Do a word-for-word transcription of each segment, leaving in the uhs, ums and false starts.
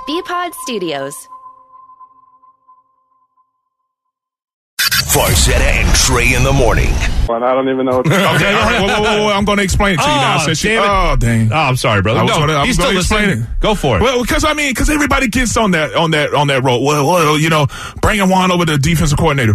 B-Pod Studios. Farcetta and Trey in the morning. Well, I don't even know. What to okay, all right, whoa, whoa, whoa, whoa, I'm going to explain it to you oh, now. Since you, damn it. oh, dang. Oh, I'm sorry, brother. I was No, gonna, I was he's still gonna explain listening. it. Go for it. Well, because I mean, because everybody gets on that on that on that road. Well, well, you know, bringing Juan over to defensive coordinator.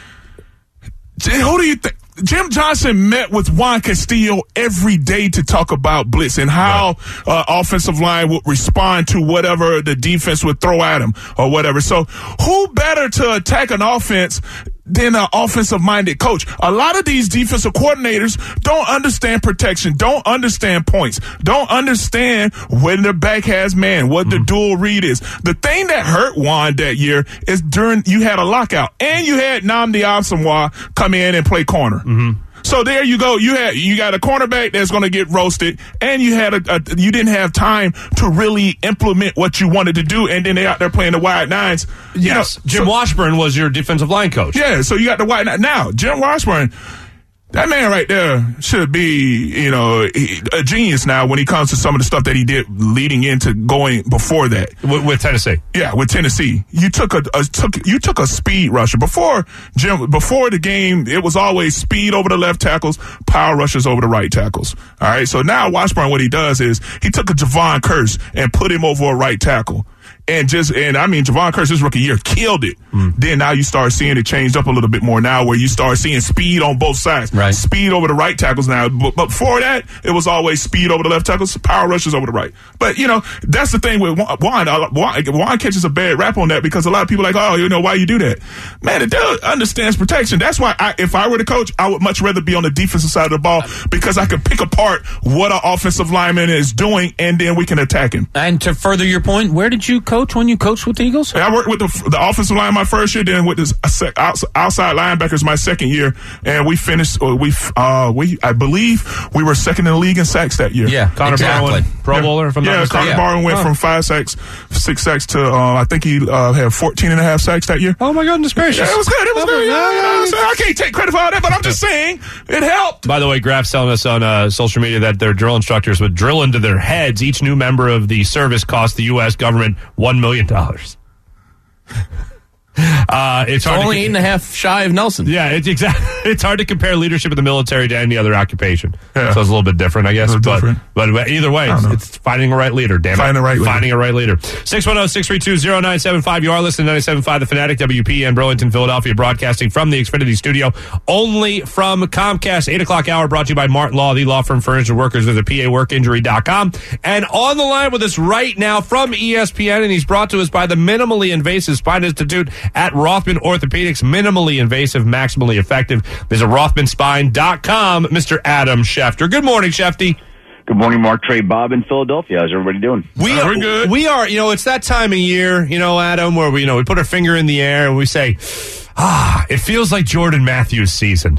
Who do you think? Jim Johnson met with Juan Castillo every day to talk about blitz and how right. uh, offensive line would respond to whatever the defense would throw at him or whatever. So who better to attack an offense than an offensive-minded coach? A lot of these defensive coordinators don't understand protection, don't understand points, don't understand when the back has man, what mm-hmm. the dual read is. The thing that hurt Juan that year is during you had a lockout and you had Nnamdi Asomugha come in and play corner. Mm-hmm. So there you go. You had you got a cornerback that's going to get roasted, and you had a, a you didn't have time to really implement what you wanted to do, and then they out there playing the wide nines. Yes, you know, Jim so, Washburn was your defensive line coach. Yeah, so you got the wide nine. Now Jim Washburn. That man right there should be, you know, a genius now when he comes to some of the stuff that he did leading into going before that with, with Tennessee. Yeah, with Tennessee, you took a, a took you took a speed rusher before Jim before the game. It was always speed over the left tackles, power rushes over the right tackles. All right, so now Washburn, what he does is he took a Javon Kearse and put him over a right tackle. And just, and I mean, Javon Kearse, his rookie year, killed it. Mm. Then now you start seeing it changed up a little bit more now where you start seeing speed on both sides. Right. Speed over the right tackles now. But, but before that, it was always speed over the left tackles, power rushes over the right. But, you know, that's the thing with Juan. Juan, Juan catches a bad rap on that because a lot of people are like, oh, you know, why you do that? Man, the dude understands protection. That's why I, if I were the coach, I would much rather be on the defensive side of the ball because I can pick apart what an offensive lineman is doing and then we can attack him. And to further your point, where did you coach when you coached with the Eagles? I worked with the, the offensive line my first year, then with the outside linebackers my second year, and we finished. We, uh, we, I believe, we were second in the league in sacks that year. Yeah, Connor exactly. Barwin, Pro yeah. Bowler. From yeah, Connor yeah. Barwin went oh. from five sacks, six sacks to uh, I think he uh, had fourteen and a half sacks that year. Oh my goodness gracious! Yeah, it was good. It was good. Yeah, you know, so I can't take credit for all that, but I'm just saying it helped. By the way, Graf's telling us on uh, social media that their drill instructors would drill into their heads. Each new member of the service cost the U S government one million dollars. Uh, it's hard only to, eight and a half shy of Nelson. Yeah, it's exactly. It's hard to compare leadership in the military to any other occupation. Yeah. So it's a little bit different, I guess. But, different. but either way, it's, it's finding a right leader. Damn Finding it, a right leader. finding a right leader. Six one zero six three two zero nine seven five. You are listening to ninety-seven point five The Fanatic, W P N, Burlington, Philadelphia, broadcasting from the Xfinity Studio, only from Comcast. Eight o'clock hour brought to you by Martin Law, the law firm for injured workers. Visit P A work injury dot com. And on the line with us right now from E S P N, and he's brought to us by the Minimally Invasive Spine Institute at Rothman Orthopedics. Minimally invasive, maximally effective. Visit Rothman Spine dot com. Mister Adam Schefter. Good morning, Shefty. Good morning, Mark, Trey, Bob in Philadelphia. How's everybody doing? We uh, are we're good. We are, you know, it's that time of year, you know, Adam, where we, you know, we put our finger in the air and we say, ah, it feels like Jordan Matthews' season,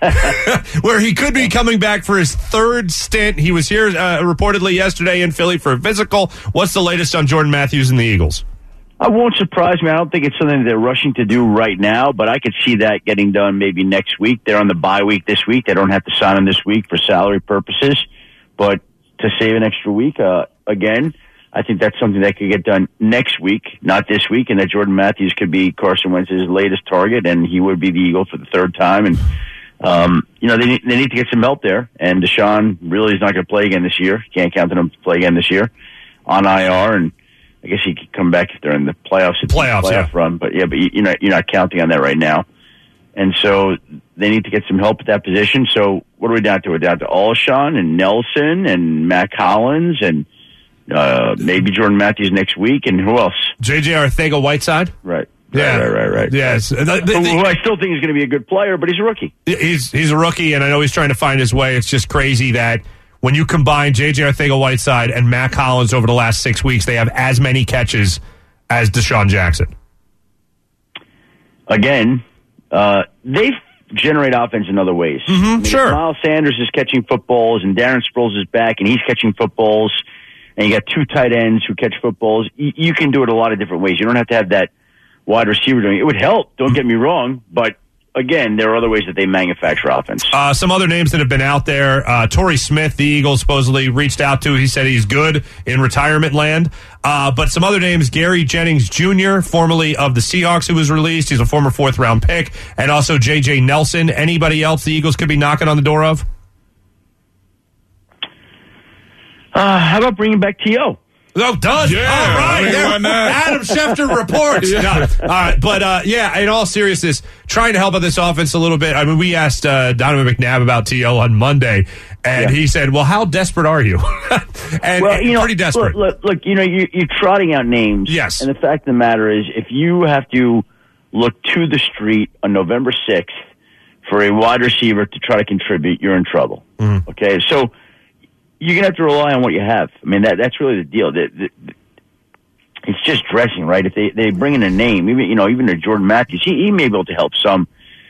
where he could be coming back for his third stint. He was here uh, reportedly yesterday in Philly for a physical. What's the latest on Jordan Matthews and the Eagles? I won't surprise me. I don't think it's something they're rushing to do right now, but I could see that getting done maybe next week. They're on the bye week this week. They don't have to sign him this week for salary purposes, but to save an extra week, uh, again, I think that's something that could get done next week, not this week, and that Jordan Matthews could be Carson Wentz's latest target, and he would be the Eagle for the third time. And, um, you know, they need, they need to get some help there, and Deshaun really is not going to play again this year. Can't count on him to play again this year on I R, and I guess he could come back if they're in the playoffs. Playoffs, playoff yeah. run, but yeah, but you're not you're not counting on that right now, and so they need to get some help at that position. So what are we down to? We're down to Alshon and Nelson and Matt Collins and uh, maybe Jordan Matthews next week, and who else? J J Arcega-Whiteside. Right. Yeah, right, right, right, right. Yes, the, the, the, who I still think is going to be a good player, but he's a rookie. He's he's a rookie, and I know he's trying to find his way. It's just crazy that when you combine J J Arcega-Whiteside and Matt Collins over the last six weeks, they have as many catches as Deshaun Jackson. Again, uh, they generate offense in other ways. Mm-hmm, I mean, sure. if Miles Sanders is catching footballs, and Darren Sproles is back, and he's catching footballs, and you got two tight ends who catch footballs. You, you can do it a lot of different ways. You don't have to have that wide receiver doing it. It would help, don't get me wrong, but again, there are other ways that they manufacture offense. Uh, some other names that have been out there. Uh, Torrey Smith, the Eagles supposedly reached out to. He said he's good in retirement land. Uh, but some other names, Gary Jennings Junior, formerly of the Seahawks, who was released. He's a former fourth-round pick. And also J J Nelson. Anybody else the Eagles could be knocking on the door of? Uh, how about bringing back T O? Oh, done. Yeah, all right. I mean, There- why not? Adam Schefter reports. Yeah. No. All right. But, uh, yeah, in all seriousness, trying to help out this offense a little bit. I mean, we asked uh, Donovan McNabb about T O on Monday, and Yeah. he said, well, how desperate are you? and Well, you know, pretty desperate. Look, look, look you know, you, you're trotting out names. Yes. And the fact of the matter is, if you have to look to the street on November sixth for a wide receiver to try to contribute, you're in trouble. Mm-hmm. Okay? So you're going to have to rely on what you have. I mean, that that's really the deal. The, the, the, it's just dressing, right? If they, they bring in a name, even, you know, even a Jordan Matthews, he, he may be able to help some.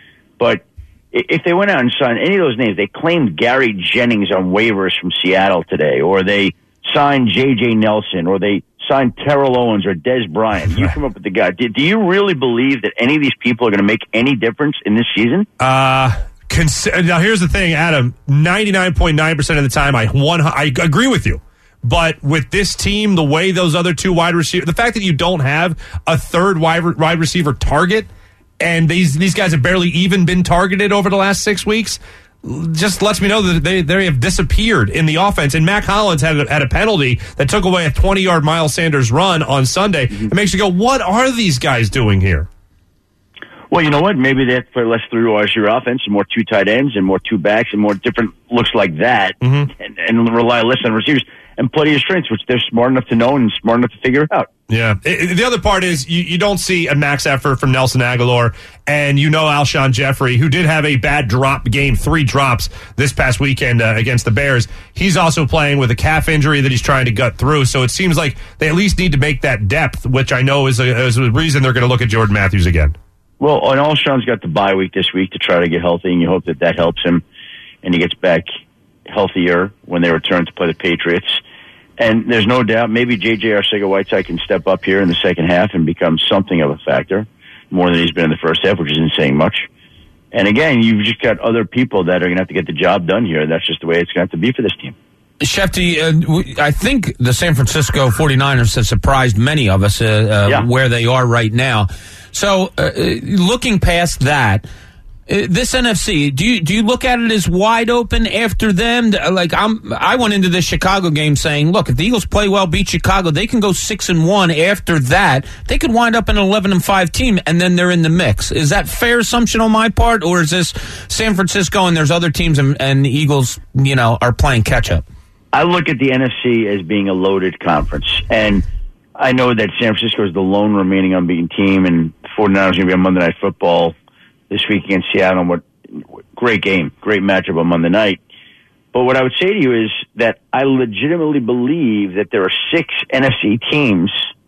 But if they went out and signed any of those names, they claimed Gary Jennings on waivers from Seattle today, or they signed J J Nelson, or they signed Terrell Owens or Des Bryant. You come up with the guy. Do, do you really believe that any of these people are going to make any difference in this season? Uh, cons- now, here's the thing, Adam. ninety-nine point nine percent of the time, I, one, I agree with you. But with this team, the way those other two wide receivers, the fact that you don't have a third wide, wide receiver target, and these these guys have barely even been targeted over the last six weeks, just lets me know that they, they have disappeared in the offense. And Mac Hollins had a, had a penalty that took away a twenty-yard Miles Sanders run on Sunday. Mm-hmm. It makes you go, what are these guys doing here? Well, you know what? Maybe they have to play less three wide receiver offense and more two tight ends and more two backs and more different looks like that, mm-hmm. and, and rely less on receivers. And plenty of strengths, which they're smart enough to know and smart enough to figure out. Yeah. It, it, the other part is you, you don't see a max effort from Nelson Aguilar, and you know Alshon Jeffrey, who did have a bad drop game, three drops this past weekend uh, against the Bears. He's also playing with a calf injury that he's trying to gut through. So it seems like they at least need to make that depth, which I know is a, is a reason they're going to look at Jordan Matthews again. Well, and Alshon's got the bye week this week to try to get healthy, and you hope that that helps him and he gets back healthier when they return to play the Patriots. And there's no doubt maybe J J Arcega-Whiteside can step up here in the second half and become something of a factor, more than he's been in the first half, which isn't saying much. And again, you've just got other people that are going to have to get the job done here. That's just the way it's going to have to be for this team. Shefty, uh, I think the San Francisco forty-niners have surprised many of us uh, uh, yeah. where they are right now. So uh, looking past that, Uh, this N F C, do you do you look at it as wide open after them? Like I'm, I went into this Chicago game saying, look, if the Eagles play well, beat Chicago, they can go six and one. After that, they could wind up an eleven and five team, and then they're in the mix. Is that fair assumption on my part, or is this San Francisco and there's other teams and, and the Eagles, you know, are playing catch up? I look at the N F C as being a loaded conference, and I know that San Francisco is the lone remaining unbeaten team, and the forty-niners are going to be on Monday Night Football this week against Seattle. What great game, great matchup on Monday night. But what I would say to you is that I legitimately believe that there are six N F C teams.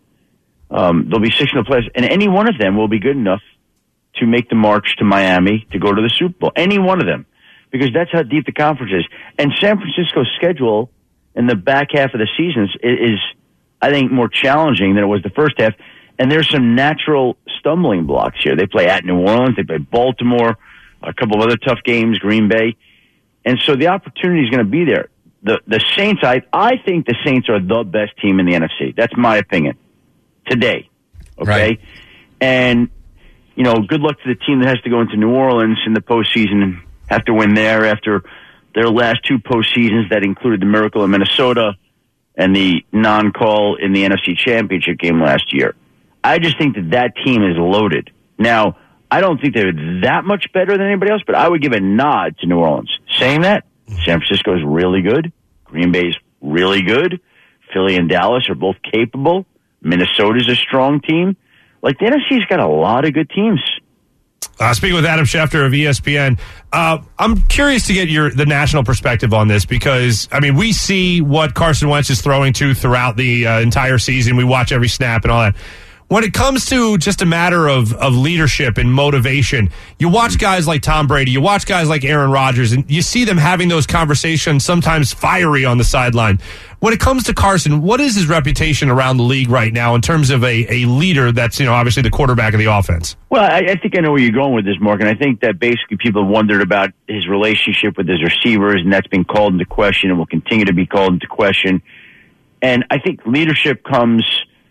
Um, there'll be six in the playoffs, and any one of them will be good enough to make the march to Miami to go to the Super Bowl. Any one of them, because that's how deep the conference is. And San Francisco's schedule in the back half of the season is, is I think, more challenging than it was the first half. And there's some natural stumbling blocks here. They play at New Orleans. They play Baltimore, a couple of other tough games, Green Bay. And so the opportunity is going to be there. The the Saints, I, I think the Saints are the best team in the N F C. That's my opinion today. Okay? Right. And, you know, good luck to the team that has to go into New Orleans in the postseason and have to win there after their last two postseasons that included the miracle in Minnesota and the non-call in the N F C Championship game last year. I just think that that team is loaded. Now, I don't think they're that much better than anybody else, but I would give a nod to New Orleans. Saying that, San Francisco is really good. Green Bay's really good. Philly and Dallas are both capable. Minnesota's a strong team. Like, the N F C's got a lot of good teams. Uh, speaking with Adam Schefter of E S P N, uh, I'm curious to get your the national perspective on this because, I mean, we see what Carson Wentz is throwing to throughout the uh, entire season. We watch every snap and all that. when it comes to just a matter of, of leadership and motivation, you watch guys like Tom Brady, you watch guys like Aaron Rodgers, and you see them having those conversations, sometimes fiery on the sideline. When it comes to Carson, what is his reputation around the league right now in terms of a, a leader that's, you know, obviously the quarterback of the offense? Well, I, I think I know where you're going with this, Mark, and I think that basically people wondered about his relationship with his receivers, and that's been called into question and will continue to be called into question. And I think leadership comes,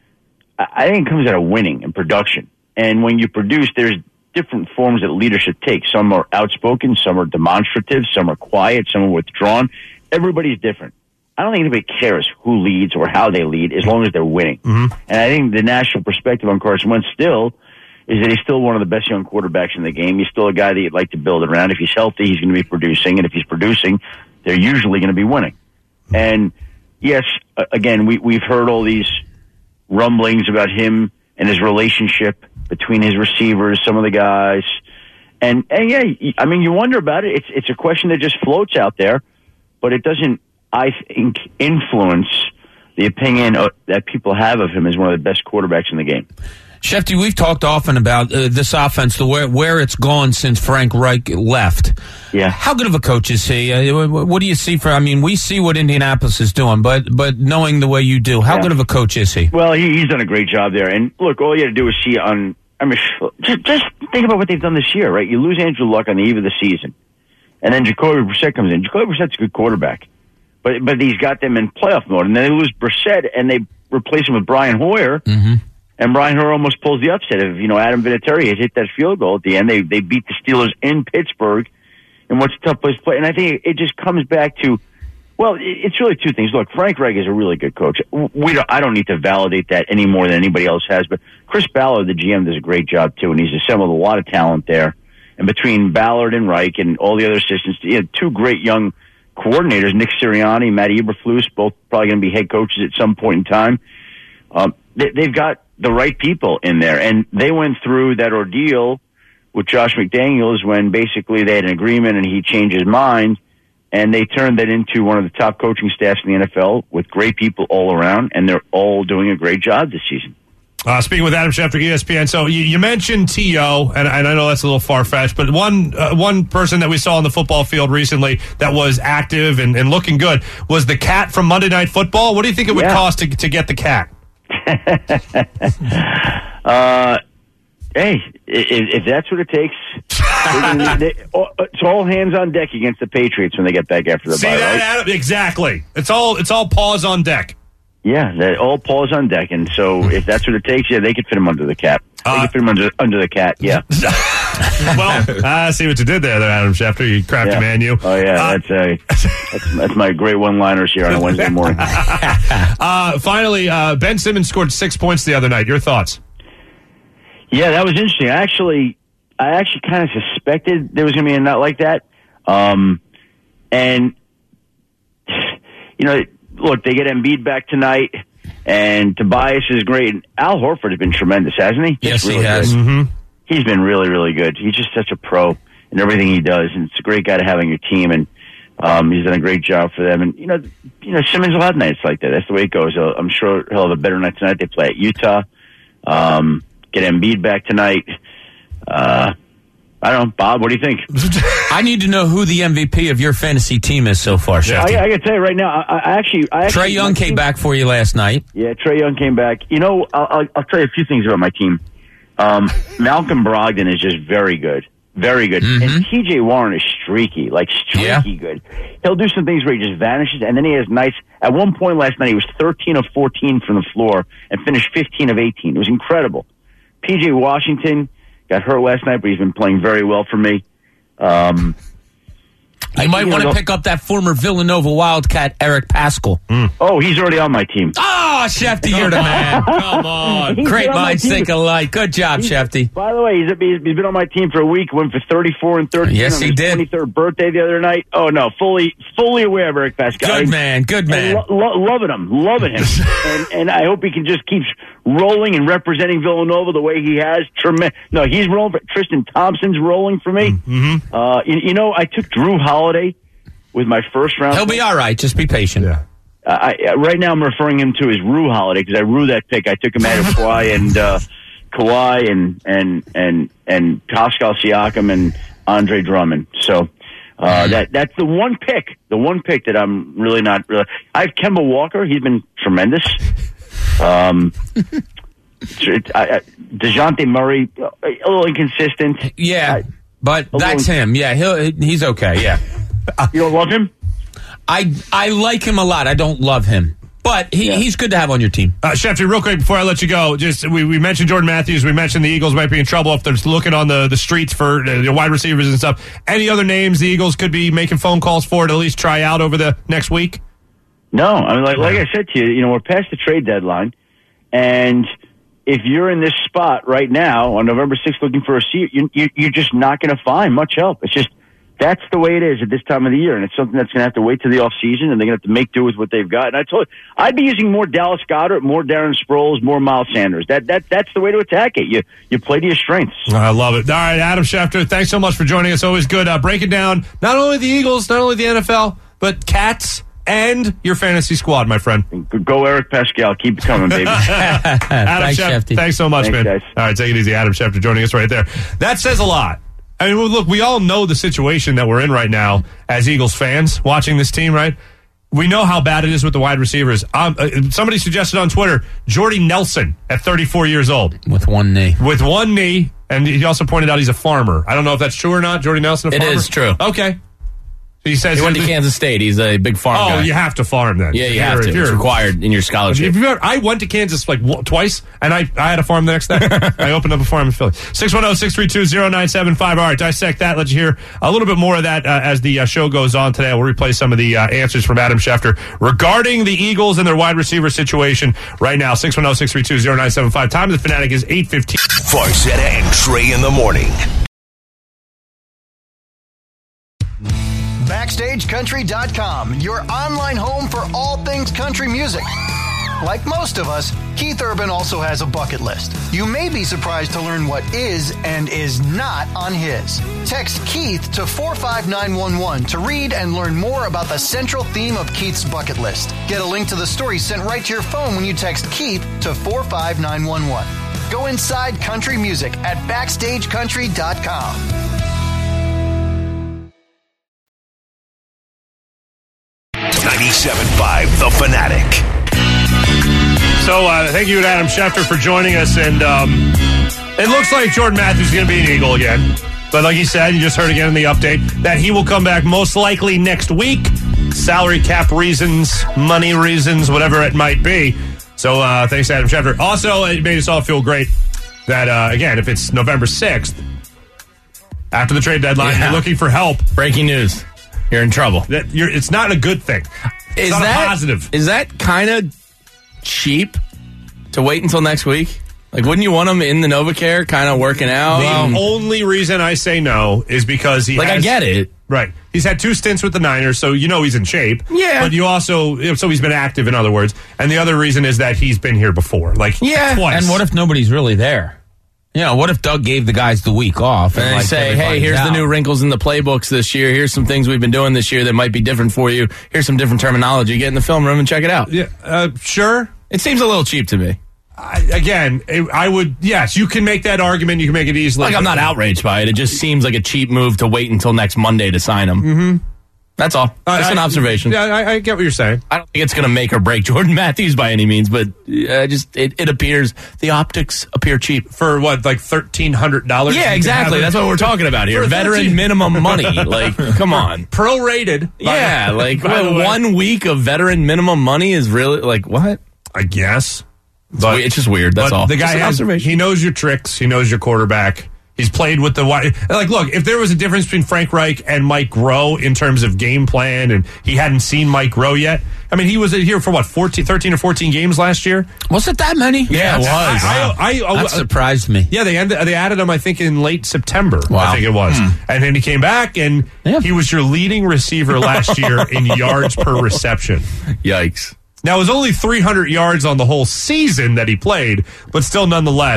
I think it comes out of winning and production. And when you produce, there's different forms that leadership takes. Some are outspoken, some are demonstrative, some are quiet, some are withdrawn. Everybody's different. I don't think anybody cares who leads or how they lead as long as they're winning. Mm-hmm. And I think the national perspective on Carson Wentz still is that he's still one of the best young quarterbacks in the game. He's still a guy that you'd like to build around. If he's healthy, he's going to be producing. And if he's producing, they're usually going to be winning. Mm-hmm. And yes, again, we, we've heard all these rumblings about him and his relationship between his receivers, some of the guys. And, and yeah, I mean, you wonder about it. It's, it's a question that just floats out there, but it doesn't, I think, influence the opinion of, that people have of him as one of the best quarterbacks in the game. Shefty, we've talked often about uh, this offense, the where, where it's gone since Frank Reich left. Yeah. How good of a coach is he? Uh, what do you see for, I mean, we see what Indianapolis is doing, but but knowing the way you do, how yeah. good of a coach is he? Well, he, he's done a great job there. And look, all you had to do is see on, I mean, just, just think about what they've done this year, right? You lose Andrew Luck on the eve of the season, and then Jacoby Brissett comes in. Jacoby Brissett's a good quarterback. But but he's got them in playoff mode. And then they lose Brissett, and they replace him with Brian Hoyer. Mm-hmm. And Brian Hoyer almost pulls the upset of, you know, Adam Vinatieri had hit that field goal at the end. They they beat the Steelers in Pittsburgh. And what's a tough place to play? And I think it just comes back to, well, it's really two things. Look, Frank Reich is a really good coach. We don't, I don't need to validate that any more than anybody else has. But Chris Ballard, the G M, does a great job, too. And he's assembled a lot of talent there. And between Ballard and Reich and all the other assistants, you know, two great young coordinators, Nick Sirianni, Matt Eberflus, both probably going to be head coaches at some point in time. Um, they, they've got the right people in there, and they went through that ordeal with Josh McDaniels when basically they had an agreement and he changed his mind, and they turned that into one of the top coaching staffs in the N F L with great people all around, and they're all doing a great job this season. Uh, speaking with Adam Schefter, E S P N. So you, you mentioned T O, and, and I know that's a little far-fetched, but one uh, one person that we saw on the football field recently that was active and, and looking good was the cat from Monday Night Football. What do you think it would yeah. cost to, to get the cat? uh, hey, if, if that's what it takes, they, they, it's all hands on deck against the Patriots when they get back after the See bye, that, right? Adam? Exactly. It's all it's all paws on deck. Yeah, they're all paws on deck, and so if that's what it takes, yeah, they could fit him under the cap. They uh, could fit him under under the cat, yeah. Well, I see what you did there, there, Adam Schefter. You crafty yeah. man, you. Oh yeah, uh, that's, uh, that's that's my great one-liners here on a Wednesday morning. uh, finally, uh, Ben Simmons scored six points the other night. Your thoughts? Yeah, that was interesting. I actually, I actually kind of suspected there was going to be a night like that, um, and you know. Look, they get Embiid back tonight, and Tobias is great. And Al Horford has been tremendous, hasn't he? Yes, really he has. Mm-hmm. He's been really, really good. He's just such a pro in everything he does, and it's a great guy to have on your team. And um, he's done a great job for them. And you know, you know, Simmons will have nights like that. That's the way it goes. I'm sure he'll have a better night tonight. They play at Utah. Um, get Embiid back tonight. Uh, I don't know, Bob. What do you think? I need to know who the M V P of your fantasy team is so far, Shefty. I, I got to tell you right now. I, I actually, I actually, Trae Young came team, back for you last night. Yeah, Trae Young came back. You know, I'll, I'll, I'll tell you a few things about my team. Um, Malcolm Brogdon is just very good, very good, mm-hmm. and T J Warren is streaky, like streaky yeah. good. He'll do some things where he just vanishes, and then he has nice. At one point last night, he was thirteen of fourteen from the floor and finished fifteen of eighteen. It was incredible. P J Washington got hurt last night, but he's been playing very well for me. Um, you might want to pick up that former Villanova Wildcat, Eric Paschal. Mm. Oh, he's already on my team. Oh, Shefty, you're the man. Come on. Great minds think alike. Good job, he's, Shefty. By the way, he's, he's been on my team for a week, went for thirty-four and thirteen yes, on he his did. twenty-third birthday the other night. Oh, no, fully fully aware of Eric Paschal. Good man, good man. Lo- lo- loving him, loving him. and, and I hope he can just keep rolling and representing Villanova the way he has. Trem- no, he's rolling. For, Tristan Thompson's rolling for me. Mm-hmm. Uh, you, you know, I took Drew Holiday with my first round. He'll be all right. Just be patient. Yeah. I, right now I'm referring him to as Rue Holiday because I rue that pick. I took him out of Kawhi and uh, Kawhi and and and and Pascal Siakam and Andre Drummond. So uh, that that's the one pick, the one pick that I'm really not. Really, I have Kemba Walker. He's been tremendous. Um, it, I, I, DeJounte Murray, a little inconsistent. Yeah, I, but that's little, him. Yeah, he'll he's okay. Yeah, you don't love him? I I like him a lot. I don't love him, but he, yeah. he's good to have on your team. Uh, Schefter, real quick before I let you go, just we, we mentioned Jordan Matthews. We mentioned the Eagles might be in trouble if they're looking on the, the streets for uh, wide receivers and stuff. Any other names the Eagles could be making phone calls for to at least try out over the next week? No, I mean, like like I said to you, you know, we're past the trade deadline, and if you're in this spot right now on November sixth looking for a seat, you, you, you're just not going to find much help. It's just. That's the way it is at this time of the year, and it's something that's going to have to wait till the off season, and they're going to have to make do with what they've got. And I told you, I'd be using more Dallas Goedert, more Darren Sproles, more Miles Sanders. That that that's the way to attack it. You you play to your strengths. I love it. All right, Adam Schefter, thanks so much for joining us. Always good uh, breaking down not only the Eagles, not only the N F L, but Cats and your fantasy squad, my friend. Go Eric Pascal. Keep it coming, baby. Adam Thanks, Schefter, thanks so much, Thanks, man. guys. All right, take it easy. Adam Schefter joining us right there. That says a lot. I mean, look, we all know the situation that we're in right now as Eagles fans watching this team, right? We know how bad it is with the wide receivers. Um, uh, somebody suggested on Twitter, Jordy Nelson at thirty-four years old. With one knee. With one knee, and he also pointed out he's a farmer. I don't know if that's true or not, Jordy Nelson, a It farmer? is true. Okay. He says He went to Kansas State. He's a big farm Oh, guy. you have to farm then. Yeah, you If have you're- to. if It's you're- required in your scholarship. If you've ever, I went to Kansas like w- twice, and I, I had a farm the next day. I opened up a farm in Philly. six one zero, six three two, zero nine seven five. All right, dissect that. Let you hear a little bit more of that uh, as the uh, show goes on today. We'll replay some of the uh, answers from Adam Schefter regarding the Eagles and their wide receiver situation right now. six one zero, six three two, zero nine seven five. Time of the Fanatic is eight fifteen. Farzetta and Trey in the morning. Backstage Country dot com, your online home for all things country music. Like most of us, Keith Urban also has a bucket list. You may be surprised to learn what is and is not on his. Text Keith to four five nine one one to read and learn more about the central theme of Keith's bucket list. Get a link to the story sent right to your phone when you text Keith to four five nine one one. Go inside country music at Backstage Country dot com. ninety-seven point five The Fanatic. So uh, thank you to Adam Schefter for joining us. And um, it looks like Jordan Matthews is going to be an Eagle again. But like he said, you just heard again in the update, that he will come back most likely next week. Salary cap reasons, money reasons, whatever it might be. So uh, thanks to Adam Schefter. Also, it made us all feel great that, uh, again, if it's November sixth, after the trade deadline, Yeah. you're looking for help. Breaking news. You're in trouble. That you're, it's not a good thing. It's Is not that a positive. Is that kind of cheap to wait until next week? Like, wouldn't you want him in the NovaCare kind of working out? The Um, only reason I say no is because he like, has, I get it. Right. He's had two stints with the Niners, so you know he's in shape. Yeah. But you also, so he's been active, in other words. And the other reason is that he's been here before. Like, Yeah. twice. And what if nobody's really there? You know, what if Doug gave the guys the week off? And they like, say, hey, everybody's here's the out? new wrinkles in the playbooks this year. Here's some things we've been doing this year that might be different for you. Here's some different terminology. Get in the film room and check it out. Yeah, uh, sure. It seems a little cheap to me. I, again, it, I would, yes, you can make that argument. You can make it easily. Like, I'm not outraged by it. It just seems like a cheap move to wait until next Monday to sign him. Mm-hmm. That's all. I- Just an I- observation. Yeah, I, I get what you're saying. I don't think it's going to make or break Jordan Matthews by any means, but uh, just it, it appears the optics appear cheap. For what, like thirteen hundred dollars? Yeah, exactly. That's what we're talking about here. For Veteran thirteen minimum money. Like, come on. Prorated. Yeah, like by the what, way. one week of veteran minimum money is really like what? I guess. It's, we- it's just weird. That's but all. The guy Just an has, observation. he knows your tricks. He knows your quarterback. He's played with the wide. Like, look, if there was a difference between Frank Reich and Mike Groh in terms of game plan, and he hadn't seen Mike Groh yet, I mean, he was here for what, fourteen, thirteen or fourteen games last year? Was it that many? Yeah, it was. I, I, I, That surprised me. yeah, they ended, they added him, I think, in late September. Wow. I think it was, and then he came back, and Yeah. he was your leading receiver last year in yards per reception. Yikes. Now, it was only three hundred yards on the whole season that he played, but still, nonetheless,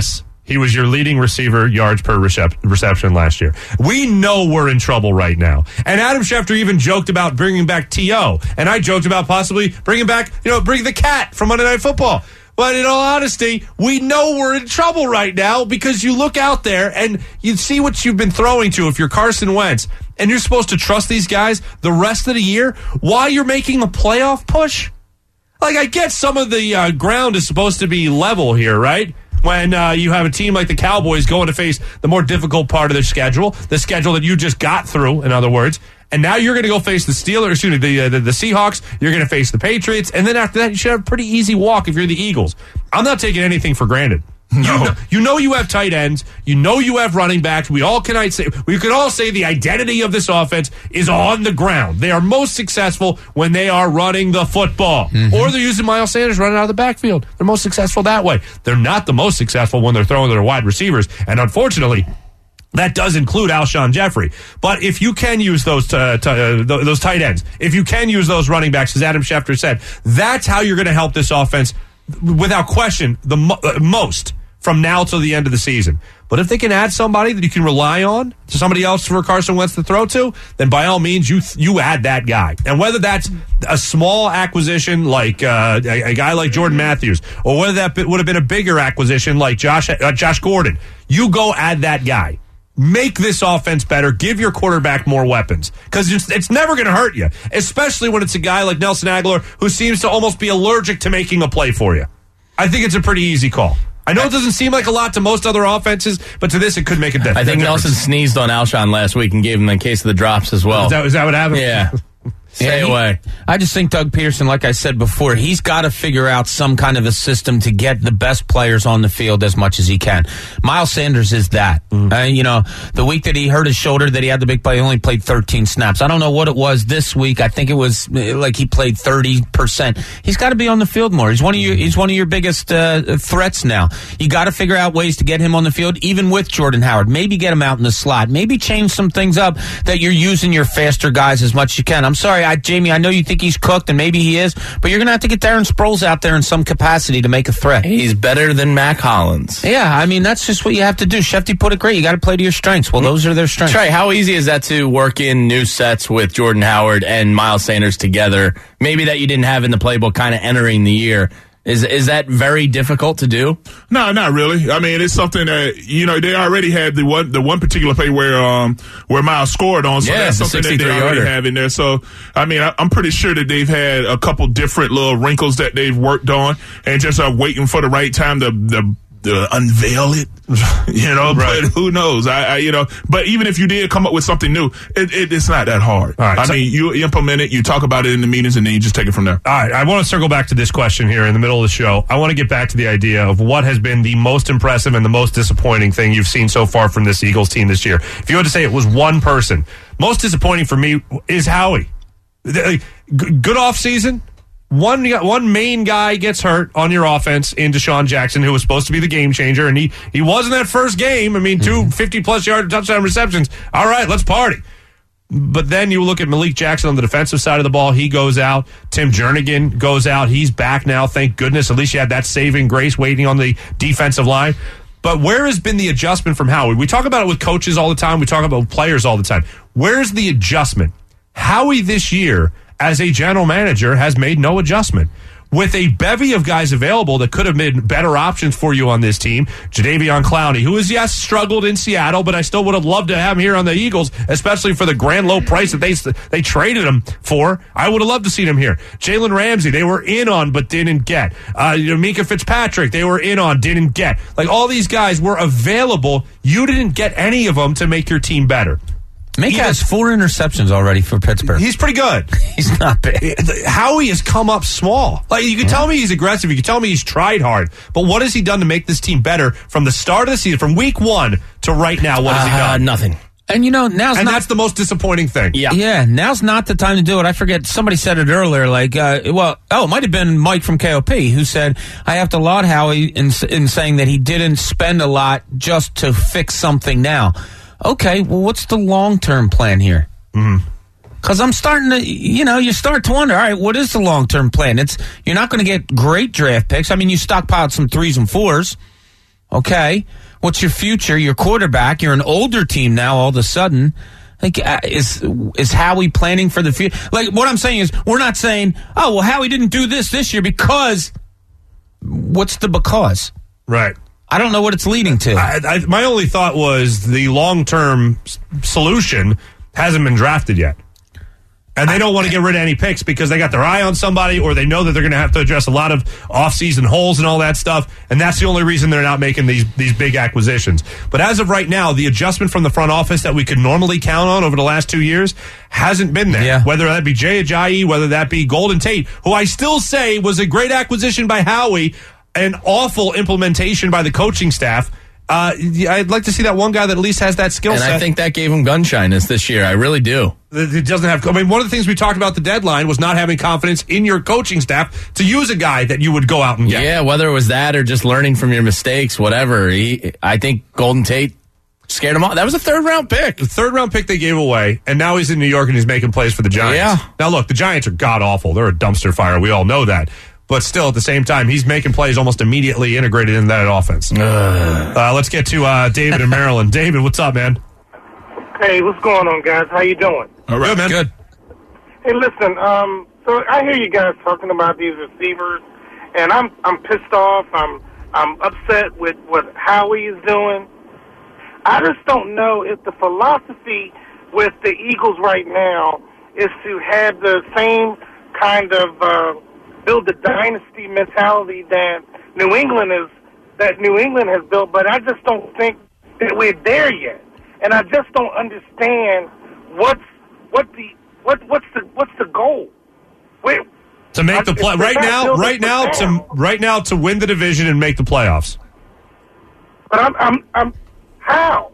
He was your leading receiver yards per recep- reception last year. We know we're in trouble right now. And Adam Schefter even joked about bringing back T O And I joked about possibly bringing back, you know, bring the cat from Monday Night Football. But in all honesty, we know we're in trouble right now because you look out there and you see what you've been throwing to if you're Carson Wentz and you're supposed to trust these guys the rest of the year while you're making a playoff push. Like, I get some of the uh, ground is supposed to be level here, right? When uh, you have a team like the Cowboys going to face the more difficult part of their schedule, the schedule that you just got through, in other words, and now you're going to go face the Steelers, excuse me, the, uh, the, the Seahawks, you're going to face the Patriots, and then after that, you should have a pretty easy walk if you're the Eagles. I'm not taking anything for granted. No. You, know, you know you have tight ends. You know you have running backs. We all can I say we could all say the identity of this offense is on the ground. They are most successful when they are running the football, mm-hmm. or they're using Miles Sanders running out of the backfield. They're most successful that way. They're not the most successful when they're throwing their wide receivers, and unfortunately, that does include Alshon Jeffrey. But if you can use those uh, t- uh, th- those tight ends, if you can use those running backs, as Adam Schefter said, that's how you're going to help this offense, without question, the mo- uh, most from now till the end of the season. But if they can add somebody that you can rely on, to somebody else for Carson Wentz to throw to, then by all means, you th- you add that guy. And whether that's a small acquisition like uh, a, a guy like Jordan Matthews, or whether that would have been a bigger acquisition like Josh uh, Josh Gordon, you go add that guy. Make this offense better. Give your quarterback more weapons. Because it's, it's never going to hurt you, especially when it's a guy like Nelson Aguilar who seems to almost be allergic to making a play for you. I think it's a pretty easy call. I know it doesn't seem like a lot to most other offenses, but to this, it could make a difference. I think Nelson sneezed on Alshon last week and gave him the case of the drops as well. Is that, is that what happened? Yeah. Stay yeah, he, away. I just think Doug Peterson, like I said before, he's got to figure out some kind of a system to get the best players on the field as much as he can. Miles Sanders is that. Mm. Uh, you know, the week that he hurt his shoulder, that he had the big play, he only played thirteen snaps. I don't know what it was this week. I think it was like he played thirty percent. He's got to be on the field more. He's one of your, he's one of your biggest uh, threats now. You got to figure out ways to get him on the field, even with Jordan Howard. Maybe get him out in the slot. Maybe change some things up that you're using your faster guys as much as you can. I'm sorry, I, Jamie, I know you think he's cooked, and maybe he is, but you're going to have to get Darren Sproles out there in some capacity to make a threat. He's better than Mac Hollins. Yeah, I mean, that's just what you have to do. Shefty put it great. You got to play to your strengths. Well, those are their strengths. Trey, how easy is that to work in new sets with Jordan Howard and Miles Sanders together? Maybe that you didn't have in the playbook kind of entering the year. Is is that very difficult to do? No, not really. I mean, it's something that, you know, they already had the one the one particular play where um where Miles scored on, so yeah, that's something that they already order. have in there. So, I mean, I, I'm pretty sure that they've had a couple different little wrinkles that they've worked on and just are waiting for the right time to, to, to unveil it, you know, right. But who knows? I, I, you know, but even if you did come up with something new, it, it, it's not that hard. All right, I so, mean, you implement it, you talk about it in the meetings, and then you just take it from there. All right, I want to circle back to this question here in the middle of the show. I want to get back to the idea of what has been the most impressive and the most disappointing thing you've seen so far from this Eagles team this year. If you had to say it was one person, most disappointing for me is Howie. Good offseason. One one main guy gets hurt on your offense in Deshaun Jackson, who was supposed to be the game changer, and he, he was in that first game. I mean, two fifty-plus yard touchdown receptions. All right, let's party. But then you look at Malik Jackson on the defensive side of the ball. He goes out. Tim Jernigan goes out. He's back now, thank goodness. At least you had that saving grace waiting on the defensive line. But where has been the adjustment from Howie? We talk about it with coaches all the time. We talk about players all the time. Where's the adjustment? Howie this year, as a general manager, has made no adjustment. With a bevy of guys available that could have made better options for you on this team, Jadeveon Clowney, who has, yes, struggled in Seattle, but I still would have loved to have him here on the Eagles, especially for the grand low price that they they traded him for. I would have loved to see him here. Jalen Ramsey, they were in on but didn't get. Uh, you know, Mika Fitzpatrick, they were in on, didn't get. Like, all these guys were available. You didn't get any of them to make your team better. Mika has four interceptions already for Pittsburgh. He's pretty good. He's not bad. Howie has come up small. Like, you can yeah. tell me he's aggressive. You can tell me he's tried hard. But what has he done to make this team better from the start of the season, from week one to right now? What has uh, he done? Nothing. And, you know, now's and not... that's the most disappointing thing. Yeah. Yeah, now's not the time to do it. I forget, somebody said it earlier, like, uh, well, oh, it might have been Mike from K O P who said, I have to laud Howie in, in saying that he didn't spend a lot just to fix something now. Okay, well, what's the long-term plan here? Because mm-hmm. I'm starting to, you know, you start to wonder, all right, what is the long-term plan? It's You're not going to get great draft picks. I mean, you stockpiled some threes and fours. Okay. What's your future? Your quarterback. You're an older team now all of a sudden. Like, uh, is is Howie planning for the future? Like, what I'm saying is, we're not saying, oh, well, Howie didn't do this this year because. What's the because? Right. I don't know what it's leading to. I, I, my only thought was the long-term s- solution hasn't been drafted yet. And they don't want to get rid of any picks because they got their eye on somebody, or they know that they're going to have to address a lot of off-season holes and all that stuff. And that's the only reason they're not making these these big acquisitions. But as of right now, the adjustment from the front office that we could normally count on over the last two years hasn't been there. Yeah. Whether that be Jay Ajayi, whether that be Golden Tate, who I still say was a great acquisition by Howie, an awful implementation by the coaching staff. Uh, I'd like to see that one guy that at least has that skill And set. I think that gave him gun shyness this year. I really do. It doesn't have. I mean, one of the things we talked about at the deadline was not having confidence in your coaching staff to use a guy that you would go out and get. Yeah, whether it was that or just learning from your mistakes, whatever. He, I think Golden Tate scared him off. That was a third round pick. The third round pick they gave away, and now he's in New York and he's making plays for the Giants. Yeah. Now look, the Giants are god awful. They're a dumpster fire. We all know that. But still, at the same time, he's making plays almost immediately integrated in that offense. Uh, let's get to uh, David in Maryland. David, what's up, man? Hey, what's going on, guys? How you doing? All right, good, man. Good. Hey, listen. Um, so I hear you guys talking about these receivers, and I'm I'm pissed off. I'm I'm upset with what Howie is doing. I just don't know if the philosophy with the Eagles right now is to have the same kind of uh, build the dynasty mentality that New England is that New England has built, but I just don't think that we're there yet, and I just don't understand what's what the what what's the what's the goal. Wait, to make the play right now, right now down. to right now to win the division and make the playoffs. But I'm I'm I'm how?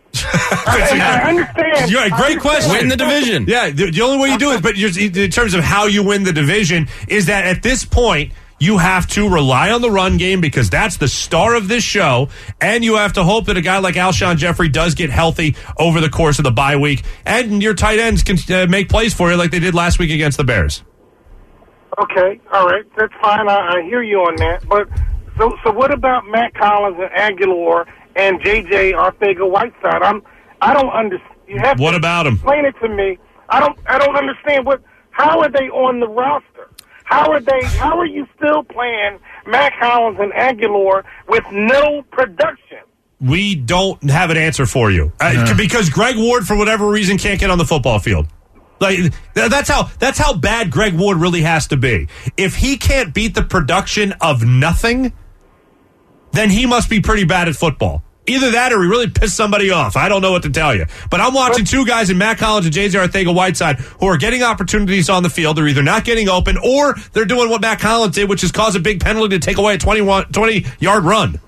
I, I understand. You're a great question. Win the division. Yeah, the, the only way you do it, but you're, in terms of how you win the division, is that at this point you have to rely on the run game because that's the star of this show, and you have to hope that a guy like Alshon Jeffrey does get healthy over the course of the bye week, and your tight ends can uh, make plays for you like they did last week against the Bears. Okay, all right, that's fine. I, I hear you on that. But so so what about Matt Collins and Aguilar and J J Arcega-Whiteside? I'm I don't understand. You have What to about them? explain it to me. I don't I don't understand what. How are they on the roster? How are they? How are you still playing Matt Collins and Aguilar with no production? We don't have an answer for you uh, Yeah. because Greg Ward, for whatever reason, can't get on the football field. Like th- that's how that's how bad Greg Ward really has to be. If he can't beat the production of nothing, then he must be pretty bad at football. Either that or he really pissed somebody off. I don't know what to tell you. But I'm watching two guys in Matt Collins and J J Arcega-Whiteside who are getting opportunities on the field. They're either not getting open or they're doing what Matt Collins did, which is cause a big penalty to take away a twenty-yard run.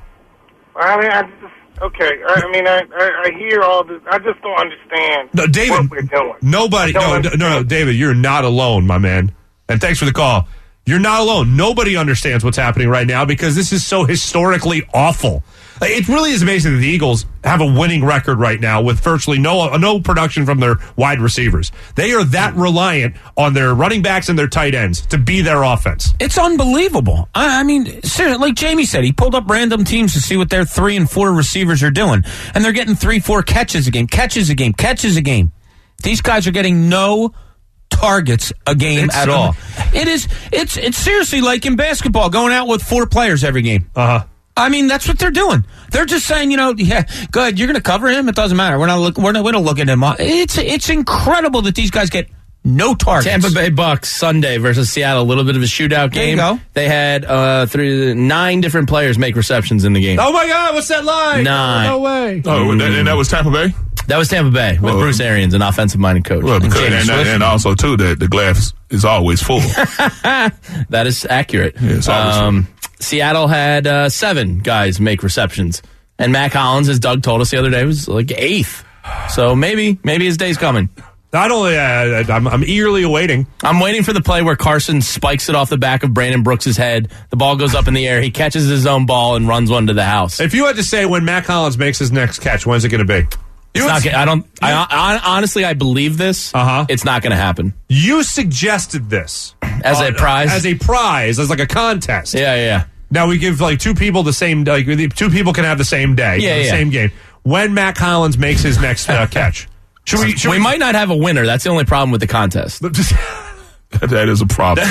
I mean, I just okay. I mean, I, I I hear all this. I just don't understand No, David, what we're doing. Nobody, I no, don't no, no, David, you're not alone, my man. And thanks for the call. You're not alone. Nobody understands what's happening right now because this is so historically awful. It really is amazing that the Eagles have a winning record right now with virtually no no production from their wide receivers. They are that reliant on their running backs and their tight ends to be their offense. It's unbelievable. I, I mean, seriously, like Jamie said, he pulled up random teams to see what their three and four receivers are doing, and they're getting three, four catches a game, catches a game, catches a game. These guys are getting no targets a game It's, at um, all. It is. It's. It's seriously like in basketball, going out with four players every game. Uh huh. I mean, that's what they're doing. They're just saying, you know, yeah, good. You're going to cover him. It doesn't matter. We're not look. We're not. We don't look at him. It's. It's incredible that these guys get no targets. Tampa Bay Bucks Sunday versus Seattle, a little bit of a shootout There you game. go. They had uh, three, nine different players make receptions in the game. Oh my God! What's that line? Nine. No way. Oh, that, and that was Tampa Bay? That was Tampa Bay with Oh. Bruce Arians, an offensive-minded coach. Well, because, James and, Swift. and also, too, that the glass is always full. That is accurate. Yeah, it's always um, Seattle had uh, seven guys make receptions, and Matt Collins, as Doug told us the other day, was like eighth. So maybe, maybe his day's coming. Not only, uh, I'm, I'm eagerly awaiting. I'm waiting for the play where Carson spikes it off the back of Brandon Brooks' head. The ball goes up in the air. He catches his own ball and runs one to the house. If you had to say when Matt Collins makes his next catch, when's it going to be? It's You, not, gonna- I don't. I, I honestly, I believe this. Uh-huh. It's not going to happen. you suggested this As a Uh, prize? as a prize, as like a contest. Yeah, yeah. Now we give like two people the same, like two people can have the same day, Yeah, the yeah. same game. When Matt Collins makes his next uh, catch, should we? Should we might not have a winner. That's the only problem with the contest. That is a problem.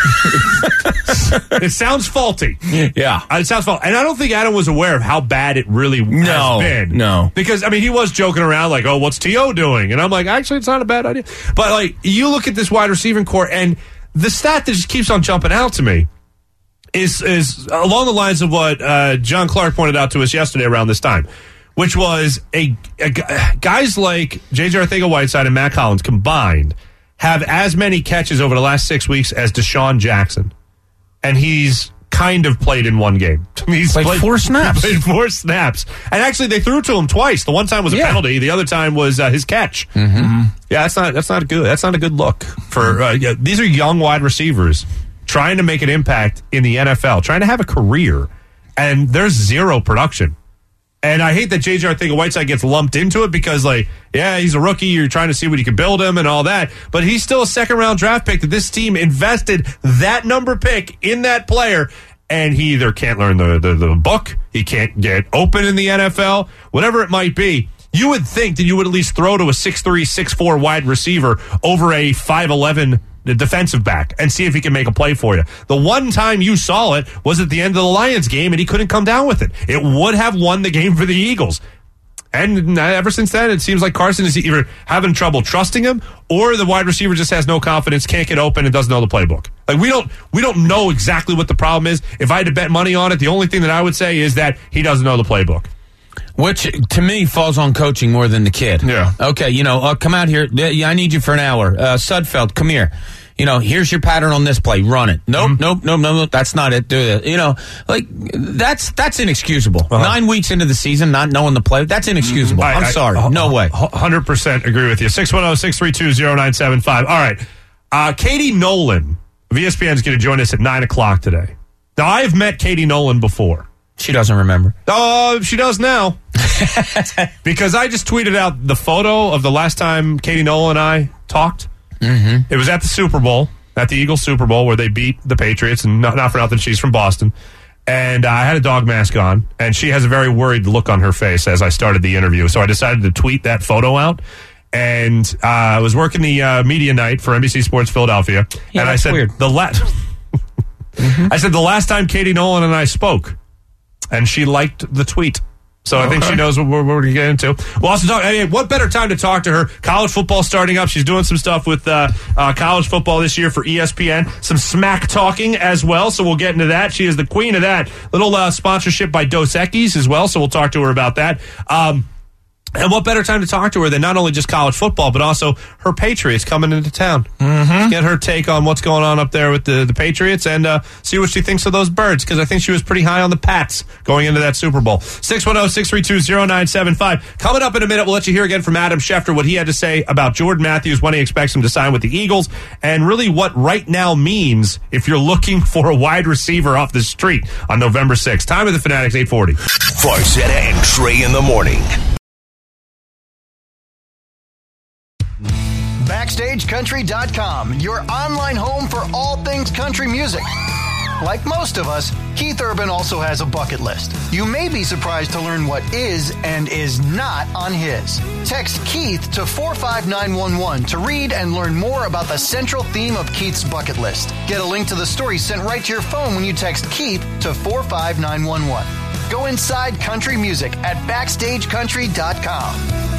That does, it sounds faulty. Yeah. Uh, It sounds faulty. And I don't think Adam was aware of how bad it really No, has been. no. Because, I mean, he was joking around like, oh, what's T O doing? And I'm like, actually, it's not a bad idea. But, like, you look at this wide receiving core, and the stat that just keeps on jumping out to me is, is along the lines of what uh, John Clark pointed out to us yesterday around this time, which was a, a guys like J J Arcega-Whiteside and Matt Collins combined have as many catches over the last six weeks as Deshaun Jackson. And he's kind of played in one game. He's Played four snaps. Played four snaps. And actually, they threw to him twice. The one time was a Yeah. penalty. The other time was uh, his catch. Mm-hmm. Yeah, that's not that's not good. That's not a good look for. Uh, yeah, these are young wide receivers trying to make an impact in the N F L, trying to have a career, and there's zero production. And I hate that J J Arcega-Whiteside gets lumped into it because, like, yeah, he's a rookie. You're trying to see what you can build him and all that. But he's still a second-round draft pick that this team invested that number pick in that player. And he either can't learn the, the, the book, he can't get open in the N F L, whatever it might be. You would think that you would at least throw to a six three, six four wide receiver over a five eleven defensive back and see if he can make a play for you. The one time you saw it was at the end of the Lions game, and he couldn't come down with it. It would have won the game for the Eagles. And ever since then, it seems like Carson is either having trouble trusting him, or the wide receiver just has no confidence, can't get open, and doesn't know the playbook. Like we don't, we don't know exactly what the problem is. If I had to bet money on it, the only thing that I would say is that he doesn't know the playbook. Which, to me, falls on coaching more than the kid. Yeah. Okay, you know, uh, come out here. Yeah, I need you for an hour. Uh, Sudfeld, come here. You know, here's your pattern on this play. Run it. Nope, Mm-hmm. nope, nope, nope, nope. That's not it. Do that. You know, like, that's that's inexcusable. Uh-huh. Nine weeks into the season, not knowing the play, that's inexcusable. I- I'm I- sorry. uh, no way. one hundred percent agree with you. six one zero, six three two, zero nine seven five. All right. Uh, Katie Nolan of E S P N is going to join us at nine o'clock today. Now, I have met Katie Nolan before. She doesn't remember. Oh, uh, she does now. Because I just tweeted out the photo of the last time Katie Nolan and I talked. Mm-hmm. It was at the Super Bowl, at the Eagles Super Bowl, where they beat the Patriots, and not, not for nothing, she's from Boston. And uh, I had a dog mask on, and she has a very worried look on her face as I started the interview. So I decided to tweet that photo out. And uh, I was working the uh, media night for N B C Sports Philadelphia. Yeah, and I that's said, weird. the la- mm-hmm. I said, the last time Katie Nolan and I spoke, and she liked the tweet. So I think she knows what we're, we're going to get into. We'll also talk. I mean, what better time to talk to her? College football starting up. She's doing some stuff with uh, uh, college football this year for E S P N. Some smack talking as well. So we'll get into that. She is the queen of that. Little uh, sponsorship by Dos Equis as well. So we'll talk to her about that. Um, and what better time to talk to her than not only just college football, but also her Patriots coming into town. Mm-hmm. Get her take on what's going on up there with the, the Patriots and uh, see what she thinks of those birds, because I think she was pretty high on the Pats going into that Super Bowl. six one zero, six three two, zero nine seven five. Coming up in a minute, we'll let you hear again from Adam Schefter what he had to say about Jordan Matthews, when he expects him to sign with the Eagles, and really what right now means if you're looking for a wide receiver off the street on November sixth. Time of the Fanatics, eight forty. Farzetta and Trey in the morning. Backstage Country dot com, your online home for all things country music. Like most of us, Keith Urban also has a bucket list. You may be surprised to learn what is and is not on his. Text Keith to four five nine one one to read and learn more about the central theme of Keith's bucket list. Get a link to the story sent right to your phone when you text Keith to four five nine one one. Go inside country music at Backstage Country dot com.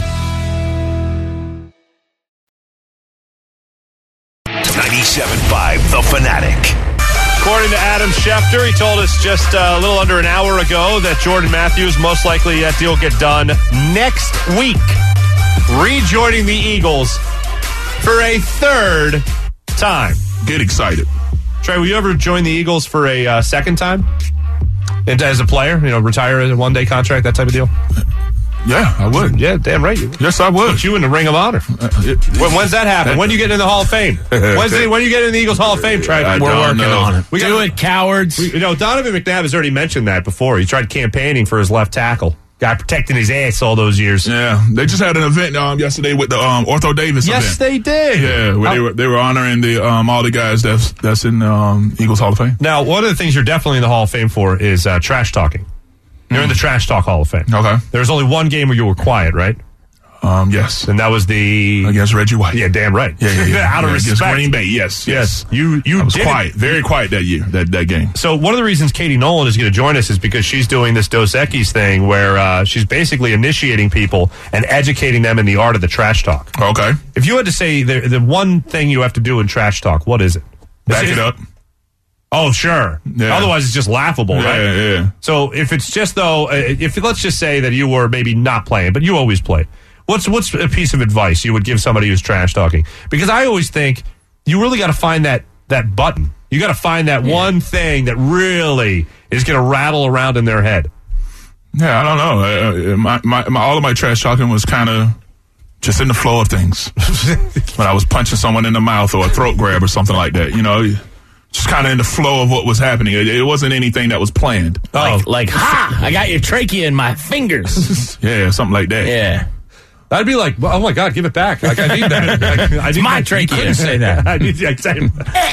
ninety-seven point five The Fanatic. According to Adam Schefter, he told us just uh, a little under an hour ago that Jordan Matthews, most likely that deal will get done next week, rejoining the Eagles for a third time. Get excited. Trey, will you ever join the Eagles for a uh, second time? And as a player, you know, retire as a one-day contract, that type of deal? Yeah, I would. Yeah, damn right. Yes, I would. Put you in the Ring of Honor. Uh, it, When, when's that happen? When you get in the Hall of Fame? When's the, when you get in the Eagles Hall of Fame, Trey? I We're don't working know. on it. We Do got- it, cowards. You know, Donovan McNabb has already mentioned that before. He tried campaigning for his left tackle. Guy protecting his ass all those years. Yeah, they just had an event um, yesterday with the um, Ortho Davis Yes, event. they did. Yeah, where How- they were they were honoring the um, all the guys that's that's in um, Eagles Hall of Fame. Now, one of the things you're definitely in the Hall of Fame for is uh, trash talking. You're in the Trash Talk Hall of Fame. Okay. There was only one game where you were quiet, right? Um, yes, And that was the against Reggie White. Yeah, damn right. yeah, yeah, yeah. Out of yeah, respect. against Green Bay. Yes, Yes, you you I was did it. quiet, very quiet that year, that that game. So one of the reasons Katie Nolan is going to join us is because she's doing this Dos Equis thing where uh, she's basically initiating people and educating them in the art of the trash talk. Okay, If you had to say the, the one thing you have to do in trash talk, what is it? back Is it up. Oh, sure. Yeah. Otherwise, it's just laughable, Yeah, right? yeah. So if it's just though, uh, if let's just say that you were maybe not playing, but you always play. What's what's a piece of advice you would give somebody who's trash talking? Because I always think you really got to find that that button. You got to find that yeah. one thing that really is going to rattle around in their head. Yeah, I don't know. Uh, my, my, my, all of my trash talking was kind of just in the flow of things. When I was punching someone in the mouth or a throat grab or something like that, you know, just kind of in the flow of what was happening. It, it wasn't anything that was planned. Like, like, ha! I got your trachea in my fingers. Yeah, something like that. Yeah. I'd be like, oh my God, give it back. Like, I need that. Like, I It's need my that. trachea. You couldn't say that. I need exactly.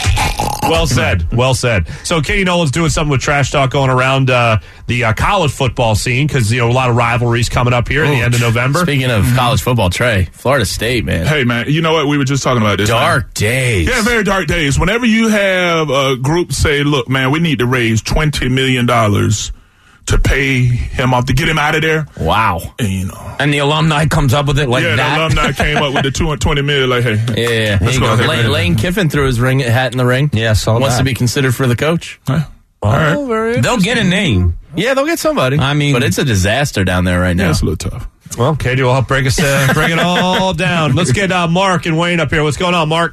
Well said. Well said. So Katie Nolan's doing something with trash talk going around uh, the uh, college football scene because, you know, a lot of rivalries coming up here at the end of November. Speaking of college football, Trey, Florida State, man. Hey, man, you know what? We were just talking about this. Dark man. days. Yeah, very dark days. Whenever you have a group say, look, man, we need to raise twenty million dollars to pay him off, to get him out of there. Wow. And, you know. And the alumni comes up with it like yeah, that. the alumni came up with the two hundred twenty million dollars, like, hey. Yeah, let's here go you go. ahead, Lane, man. Lane Kiffin threw his ring hat in the ring. Yeah, saw Wants that. to be considered for the coach. Huh? All right. Oh, very They'll get a name. Yeah, they'll get somebody. I mean- but it's a disaster down there right now. Yeah, it's a little tough. Well, Katie will help break us, uh, bring it all down. Let's get uh, Mark and Wayne up here. What's going on, Mark?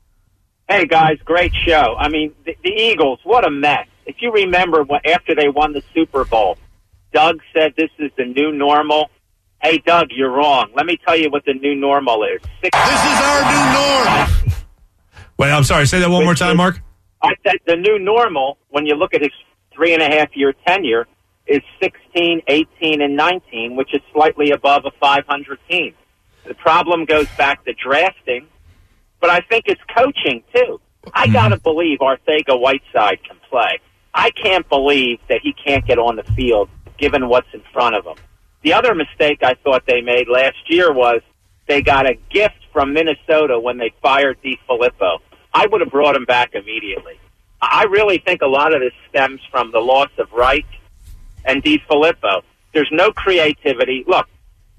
Hey, guys, great show. I mean, the, the Eagles, what a mess. If you remember, when, after they won the Super Bowl, Doug said this is the new normal. Hey, Doug, you're wrong. Let me tell you what the new normal is. Six- This is our new norm. Wait, I'm sorry. Say that one more time, Mark. I said the new normal, when you look at his three and a half year tenure, is sixteen, eighteen, and nineteen, which is slightly above a five hundred team. The problem goes back to drafting, but I think it's coaching, too. I got to believe Arcega-Whiteside can play. I can't believe that he can't get on the field, given what's in front of him. The other mistake I thought they made last year was they got a gift from Minnesota when they fired DeFilippo. I would have brought him back immediately. I really think a lot of this stems from the loss of Reich and DeFilippo. There's no creativity. Look,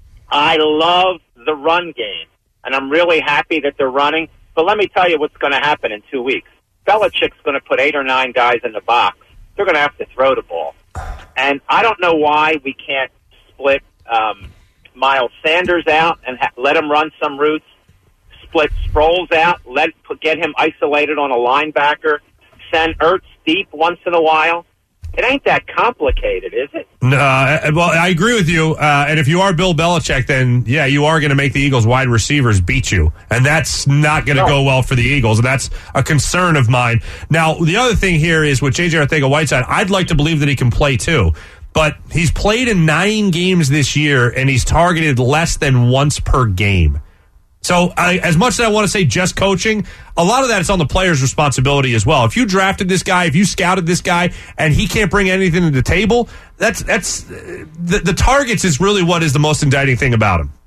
I love the run game, and I'm really happy that they're running. But let me tell you what's going to happen in two weeks. Belichick's going to put eight or nine guys in the box. They're going to have to throw the ball. And I don't know why we can't split um, Miles Sanders out and ha- let him run some routes, split Sproles out, let get him isolated on a linebacker, send Ertz deep once in a while. It ain't that complicated, is it? No, uh, well, I agree with you. Uh, and if you are Bill Belichick, then, yeah, you are going to make the Eagles wide receivers beat you. And that's not going to No. go well for the Eagles. And that's a concern of mine. Now, the other thing here is with J J Arcega-Whiteside, I'd like to believe that he can play too. But he's played in nine games this year, and he's targeted less than once per game. So I, as much as I want to say just coaching, a lot of that is on the player's responsibility as well. If you drafted this guy, if you scouted this guy, and he can't bring anything to the table, that's that's uh, the, the targets is really what is the most indicting thing about him.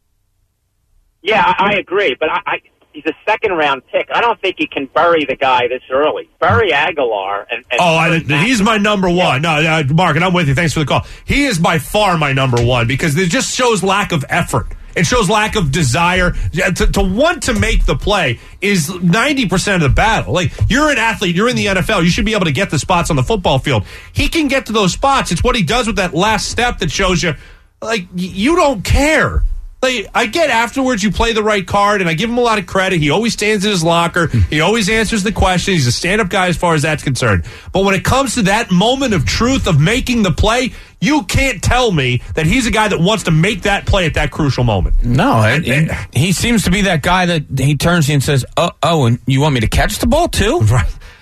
Yeah, I, I agree, but I, I, he's a second-round pick. I don't think you can bury the guy this early. Bury Aguilar. And, and Oh, I, he's my number one. No, uh, Mark, and I'm with you. Thanks for the call. He is by far my number one because it just shows lack of effort. It shows lack of desire. To, to want to make the play is ninety percent of the battle. Like, you're an athlete. You're in the N F L. You should be able to get the spots on the football field. He can get to those spots. It's what he does with that last step that shows you, like, you don't care. Like, I get afterwards you play the right card, and I give him a lot of credit. He always stands in his locker. He always answers the question. He's a stand-up guy as far as that's concerned. But when it comes to that moment of truth of making the play, you can't tell me that he's a guy that wants to make that play at that crucial moment. No, and, and he seems to be that guy that he turns to you and says, oh, oh, and you want me to catch the ball too? Right.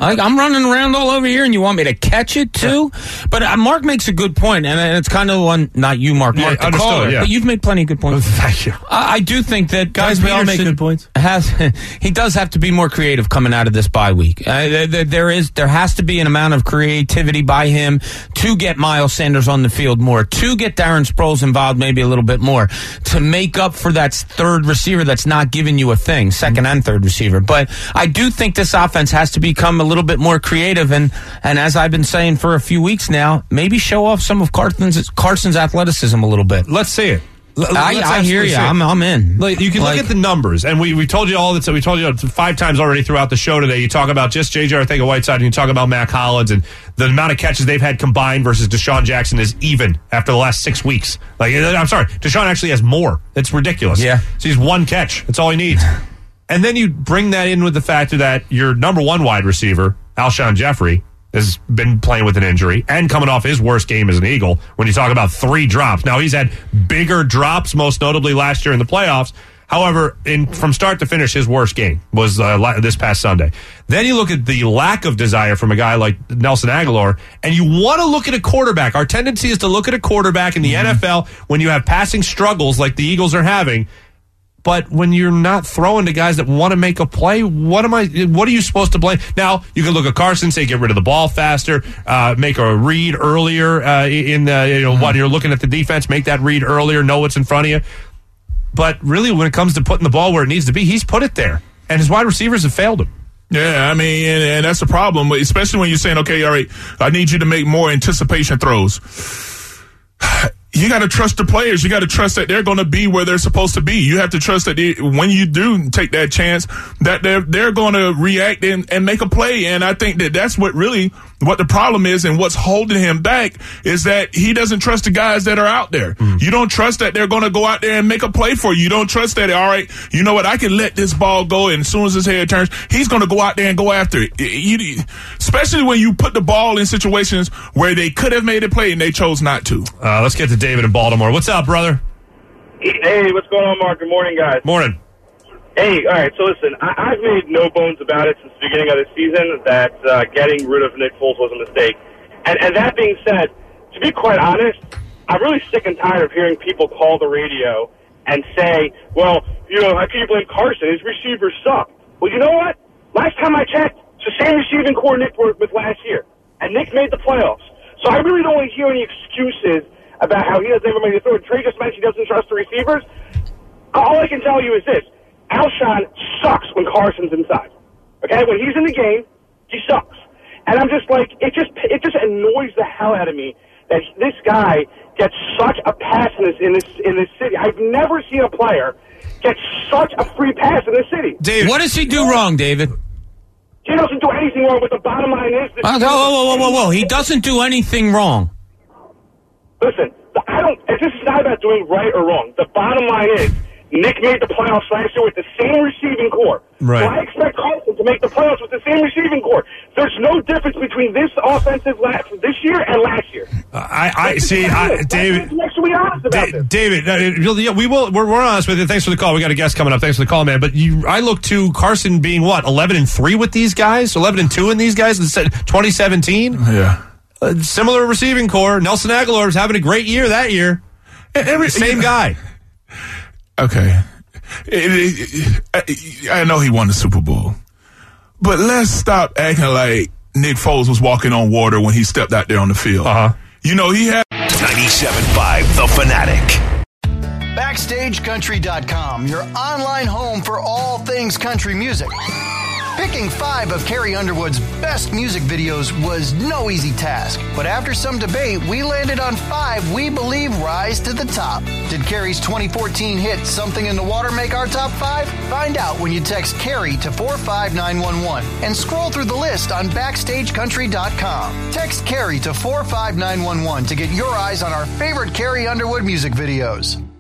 Like, I'm running around all over here, and you want me to catch it too? Yeah. But uh, Mark makes a good point, and it's kind of one, not you, Mark, Mark yeah, the caller, yeah. but you've made plenty of good points. Thank you. I, I do think that guys, we all make good points. Has he does have to be more creative coming out of this bye week. Uh, there, there is there has to be an amount of creativity by him to get Miles Sanders on the field more, to get Darren Sproles involved maybe a little bit more, to make up for that third receiver that's not giving you a thing, second and third receiver. But I do think this offense has to become a little bit more creative, and and as I've been saying for a few weeks now, maybe show off some of Carson's Carson's athleticism a little bit. Let's see it. L- I, I hear you. I'm, I'm in. Like, you can like, look at the numbers, and we we told you all that. We told you five times already throughout the show today. You talk about just J J Arcega-Whiteside, and you talk about Mac Hollins, and the amount of catches they've had combined versus Deshaun Jackson is even after the last six weeks. Like, I'm sorry, Deshaun actually has more. It's ridiculous. Yeah, so he's one catch. That's all he needs. And then you bring that in with the factor that your number one wide receiver, Alshon Jeffrey, has been playing with an injury and coming off his worst game as an Eagle when you talk about three drops. Now, he's had bigger drops, most notably last year in the playoffs. However, in from start to finish, his worst game was uh, this past Sunday. Then you look at the lack of desire from a guy like Nelson Aguilar, and you want to look at a quarterback. Our tendency is to look at a quarterback in the mm-hmm. N F L when you have passing struggles like the Eagles are having. But when you're not throwing to guys that want to make a play, what am I? What are you supposed to blame? Now you can look at Carson, say get rid of the ball faster, uh, make a read earlier uh, in the you know mm-hmm. when you're looking at the defense, make that read earlier, know what's in front of you. But really, when it comes to putting the ball where it needs to be, he's put it there, and his wide receivers have failed him. Yeah, I mean, and, and that's a problem, especially when you're saying, okay, all right, I need you to make more anticipation throws. You got to trust the players. You got to trust that they're going to be where they're supposed to be. You have to trust that they, when you do take that chance, that they're they're going to react and, and make a play. And I think that that's what really what the problem is, and what's holding him back is that he doesn't trust the guys that are out there. Mm. You don't trust that they're going to go out there and make a play for you. You don't trust that, all right, you know what, I can let this ball go, and as soon as his head turns, he's going to go out there and go after it. You, especially when you put the ball in situations where they could have made a play and they chose not to. Uh, let's get to David in Baltimore. What's up, brother? Hey, what's going on, Mark? Good morning, guys. Morning. Hey, all right, so listen, I, I've made no bones about it since the beginning of the season that uh, getting rid of Nick Foles was a mistake. And, and that being said, to be quite honest, I'm really sick and tired of hearing people call the radio and say, well, you know, how can you blame Carson? His receivers suck. Well, you know what? Last time I checked, it's the same receiving core Nick worked with last year. And Nick made the playoffs. So I really don't want to hear any excuses about how he doesn't ever make the throw. Trey just mentioned he doesn't trust the receivers. All I can tell you is this. Alshon sucks when Carson's inside. Okay? When he's in the game, he sucks. And I'm just like, it just it just annoys the hell out of me that this guy gets such a pass in this in this in this city. I've never seen a player get such a free pass in this city. David, what does he do wrong, David? He doesn't do anything wrong, but the bottom line is... Oh, whoa, whoa, whoa, whoa, whoa. He doesn't do anything wrong. Listen, I don't... This is not about doing right or wrong. The bottom line is, Nick made the playoffs last year with the same receiving core. Right. So I expect Carson to make the playoffs with the same receiving core. There's no difference between this offensive last, this year and last year. Uh, I, I see, I, David. Let's be honest about Da- this. David, uh, yeah, we will. We're, we're honest with you. Thanks for the call. We got a guest coming up. Thanks for the call, man. But you, I look to Carson being what eleven and three with these guys, eleven and two in these guys instead twenty seventeen. Yeah, uh, similar receiving core. Nelson Aguilar is having a great year that year. Every, Same guy. Okay. It, it, I know he won the Super Bowl, but let's stop acting like Nick Foles was walking on water when he stepped out there on the field. Uh-huh. You know, he had ninety-seven point five The Fanatic. Backstage Country dot com, your online home for all things country music. Picking five of Carrie Underwood's best music videos was no easy task, but after some debate, we landed on five we believe rise to the top. Did Carrie's twenty fourteen hit Something in the Water make our top five? Find out when you text Carrie to four five nine one one and scroll through the list on Backstage Country dot com. Text Carrie to four five nine one one to get your eyes on our favorite Carrie Underwood music videos.